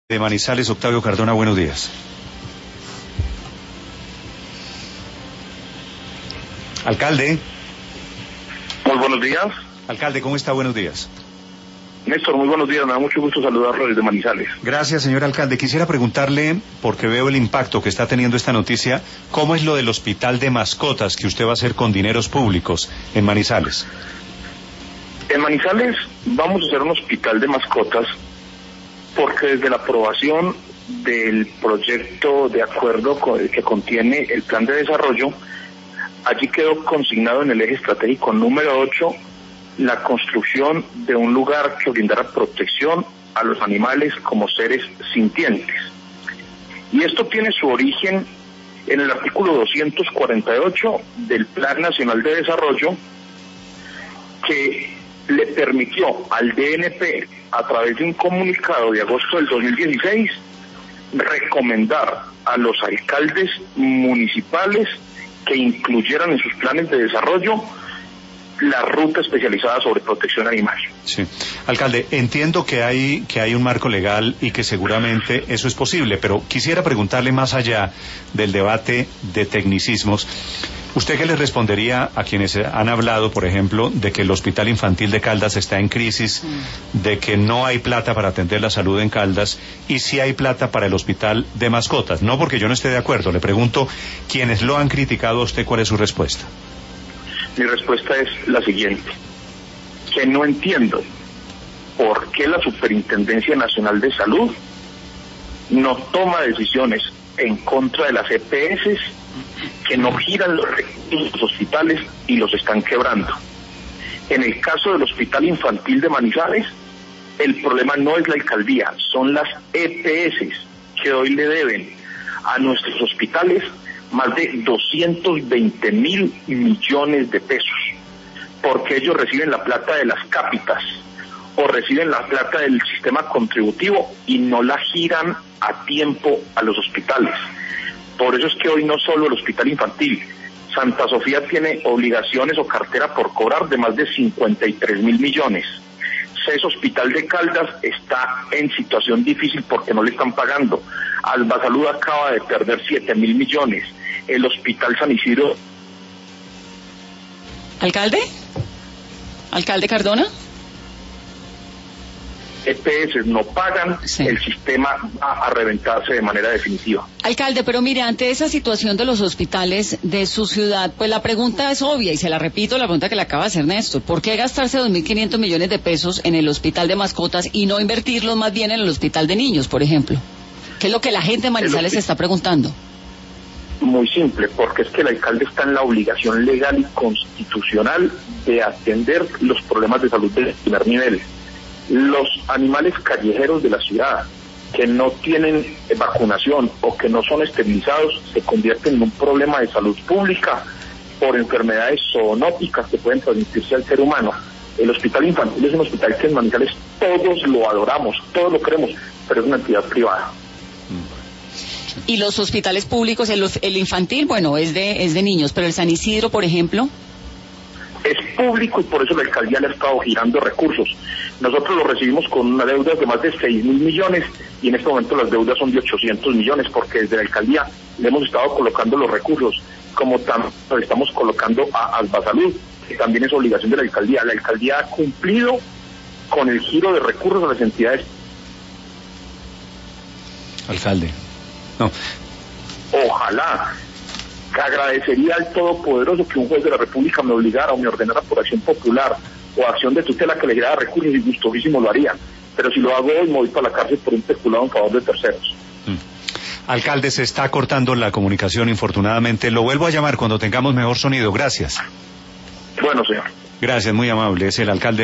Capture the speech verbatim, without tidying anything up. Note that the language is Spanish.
De Manizales, Octavio Cardona, buenos días. Alcalde. Muy buenos días. Alcalde, ¿cómo está? Buenos días. Néstor, muy buenos días, me da mucho gusto saludarlo desde Manizales. Gracias, señor alcalde. Quisiera preguntarle, porque veo el impacto que está teniendo esta noticia, ¿cómo es lo del hospital de mascotas que usted va a hacer con dineros públicos en Manizales? En Manizales vamos a hacer un hospital de mascotas porque desde la aprobación del proyecto de acuerdo que contiene el plan de desarrollo, allí quedó consignado en el eje estratégico número ocho la construcción de un lugar que brindara protección a los animales como seres sintientes. Y esto tiene su origen en el artículo doscientos cuarenta y ocho del Plan Nacional de Desarrollo, que le permitió al D N P, a través de un comunicado de agosto del dos mil dieciséis, recomendar a los alcaldes municipales que incluyeran en sus planes de desarrollo la ruta especializada sobre protección animal. Sí. Alcalde, entiendo que hay que hay un marco legal y que seguramente eso es posible, pero quisiera preguntarle, más allá del debate de tecnicismos, ¿usted qué le respondería a quienes han hablado, por ejemplo, de que el Hospital Infantil de Caldas está en crisis, de que no hay plata para atender la salud en Caldas y sí hay plata para el Hospital de Mascotas? No porque yo no esté de acuerdo, le pregunto, quienes lo han criticado a usted, ¿cuál es su respuesta? Mi respuesta es la siguiente, que no entiendo por qué la Superintendencia Nacional de Salud no toma decisiones en contra de las E P S que no giran los recursos de los hospitales y los están quebrando. En el caso del Hospital Infantil de Manizales, el problema no es la alcaldía, son las E P S que hoy le deben a nuestros hospitales más de doscientos veinte mil millones de pesos, porque ellos reciben la plata de las cápitas o reciben la plata del sistema contributivo y no la giran a tiempo a los hospitales. Por eso es que hoy no solo el Hospital Infantil, Santa Sofía tiene obligaciones o cartera por cobrar de más de cincuenta y tres mil millones. C E S Hospital de Caldas está en situación difícil porque no le están pagando. Albasalud acaba de perder siete mil millones. El Hospital San Isidro. ¿Alcalde? ¿Alcalde Cardona? E P S no pagan, sí. El sistema va a reventarse de manera definitiva. Alcalde, pero mire, ante esa situación de los hospitales de su ciudad, pues la pregunta es obvia, y se la repito, la pregunta que le acaba de hacer Néstor: ¿por qué gastarse dos mil quinientos millones de pesos en el hospital de mascotas y no invertirlos más bien en el hospital de niños, por ejemplo? ¿Qué es lo que la gente de Manizales se está preguntando? Muy simple, porque es que el alcalde está en la obligación legal y constitucional de atender los problemas de salud de primer nivel. Los animales callejeros de la ciudad que no tienen vacunación o que no son esterilizados se convierten en un problema de salud pública por enfermedades zoonóticas que pueden transmitirse al ser humano. El Hospital Infantil es un hospital que en Manizales todos lo adoramos, todos lo queremos, pero es una entidad privada. Y los hospitales públicos, el, el infantil, bueno, es de es de niños, pero el San Isidro, por ejemplo, es público y por eso la alcaldía le ha estado girando recursos. Nosotros lo recibimos con una deuda de más de seis mil millones y en este momento las deudas son de ochocientos millones, porque desde la alcaldía le hemos estado colocando los recursos, como también estamos colocando a Albasalud, que también es obligación de la alcaldía. La alcaldía ha cumplido con el giro de recursos a las entidades. Alcalde, no. Ojalá. Que agradecería al Todopoderoso que un juez de la República me obligara o me ordenara por acción popular o acción de tutela que le girara recursos, y gustosísimo lo haría. Pero si lo hago hoy, me voy para la cárcel por un peculado en favor de terceros. Mm. Alcalde, se está cortando la comunicación, infortunadamente. Lo vuelvo a llamar cuando tengamos mejor sonido. Gracias. Bueno, señor. Gracias, muy amable. Es el alcalde.